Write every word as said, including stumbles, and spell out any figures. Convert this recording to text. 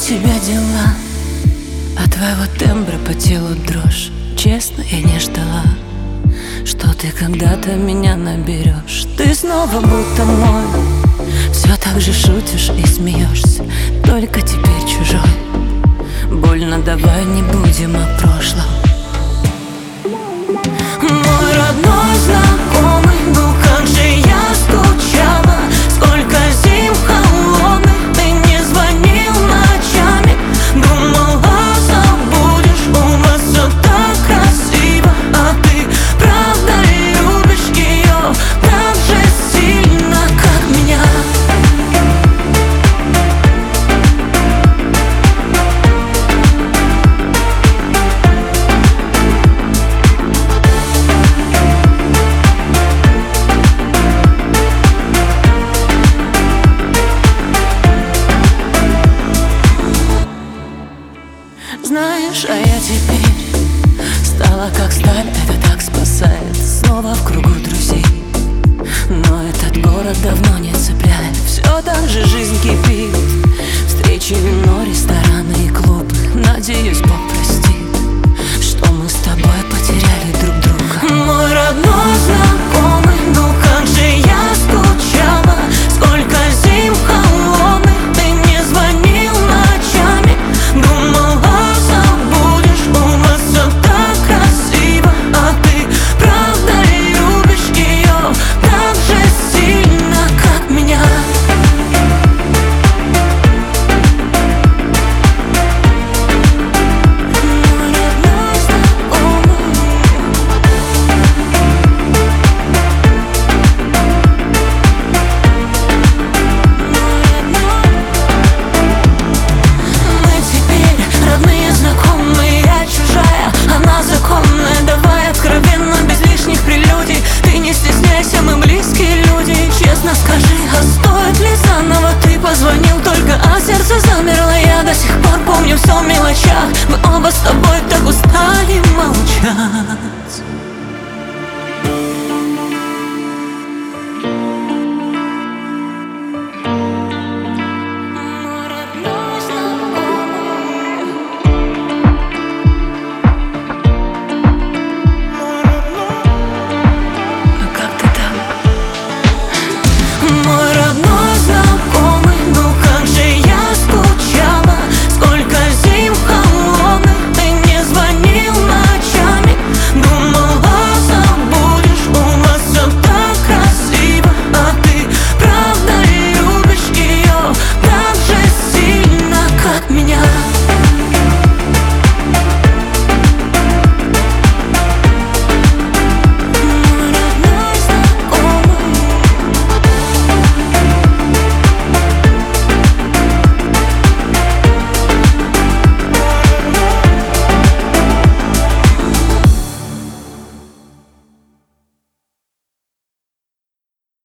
тебя дела? От твоего тембра по телу дрожь. Честно, я не ждала, что ты когда-то меня наберешь. Ты снова будто мой, все так же шутишь и смеешься, только теперь чужой. Больно, давай не будем о прошлом. Мой родной знакомый, ну как же я скучала. Сколько зим холодных ты не звонил ночами. Думала, забудешь, у вас все так красиво. А ты правда любишь ее так же сильно, как меня. Знаешь, а я теперь стала как старый